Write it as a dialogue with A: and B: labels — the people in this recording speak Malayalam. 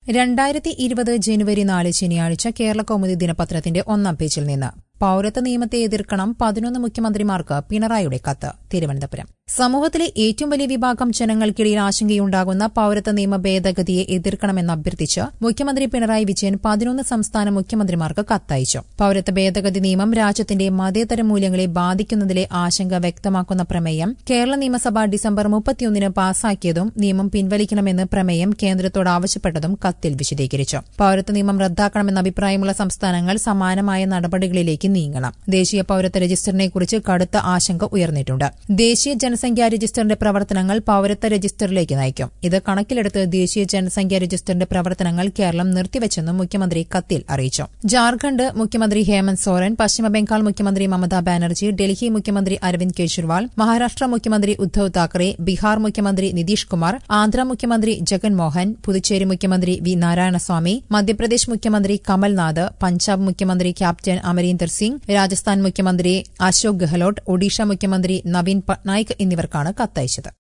A: 2020 ജനുവരി 4 ശനിയാഴ്ച കേരളകൗമുദി ദിനപത്രത്തിന്റെ ഒന്നാം പേജിൽ നിന്ന് പൌരത്വ നിയമത്തെ എതിർക്കണം 11 മുഖ്യമന്ത്രിമാർക്ക് പിണറായിയുടെ കത്ത്. തിരുവനന്തപുരം. സമൂഹത്തിലെ ഏറ്റവും വലിയ വിഭാഗം ജനങ്ങൾക്കിടയിൽ ആശങ്കയുണ്ടാകുന്ന പൌരത്വ നിയമ ഭേദഗതിയെ എതിർക്കണമെന്ന് അഭ്യർത്ഥിച്ച് മുഖ്യമന്ത്രി പിണറായി വിജയൻ 11 സംസ്ഥാന മുഖ്യമന്ത്രിമാർക്ക് കത്തയച്ചു. പൌരത്വ ഭേദഗതി നിയമം രാജ്യത്തിന്റെ മതേതര മൂല്യങ്ങളെ ബാധിക്കുന്നതിലെ ആശങ്ക വ്യക്തമാക്കുന്ന പ്രമേയം കേരള നിയമസഭ ഡിസംബർ 31 പാസാക്കിയതും നിയമം പിൻവലിക്കണമെന്ന് പ്രമേയം കേന്ദ്രത്തോട് ആവശ്യപ്പെട്ടതും കത്തിൽ വിശദീകരിച്ചു. പൌരത്വ നിയമം റദ്ദാക്കണമെന്ന അഭിപ്രായമുള്ള സംസ്ഥാനങ്ങൾ സമാനമായ നടപടികളിലേക്ക് നീങ്ങണം. ദേശീയ പൌരത്വ രജിസ്റ്ററിനെക്കുറിച്ച് കടുത്ത ആശങ്ക ഉയർന്നിട്ടുണ്ട്. ദേശീയ ജനസംഖ്യാ രജിസ്റ്ററിന്റെ പ്രവർത്തനങ്ങൾ പൌരത്വ രജിസ്റ്ററിലേക്ക് നയിക്കും. ഇത് കണക്കിലെടുത്ത് ദേശീയ ജനസംഖ്യാ രജിസ്റ്ററിന്റെ പ്രവർത്തനങ്ങൾ കേരളം നിർത്തിവച്ചെന്നും മുഖ്യമന്ത്രി കത്തിൽ അറിയിച്ചു. ജാർഖണ്ഡ് മുഖ്യമന്ത്രി ഹേമന്ത് സോറൻ, പശ്ചിമബംഗാൾ മുഖ്യമന്ത്രി മമതാ ബാനർജി, ഡൽഹി മുഖ്യമന്ത്രി അരവിന്ദ് കെജ്രിവാൾ, മഹാരാഷ്ട്ര മുഖ്യമന്ത്രി ഉദ്ധവ് താക്കറെ, ബീഹാർ മുഖ്യമന്ത്രി നിതീഷ് കുമാർ, ആന്ധ്ര മുഖ്യമന്ത്രി ജഗൻമോഹൻ, പുതുച്ചേരി മുഖ്യമന്ത്രി വി നാരായണസ്വാമി, മധ്യപ്രദേശ് മുഖ്യമന്ത്രി കമൽനാഥ്, പഞ്ചാബ് മുഖ്യമന്ത്രി ക്യാപ്റ്റൻ അമരീന്ദർ സിംഗ്, രാജസ്ഥാൻ മുഖ്യമന്ത്രി അശോക് ഗെഹ്ലോട്ട്, ഒഡീഷ മുഖ്യമന്ത്രി നവീൻ പട്നായിക് എന്നിവർക്കാണ് കത്തയച്ചത്.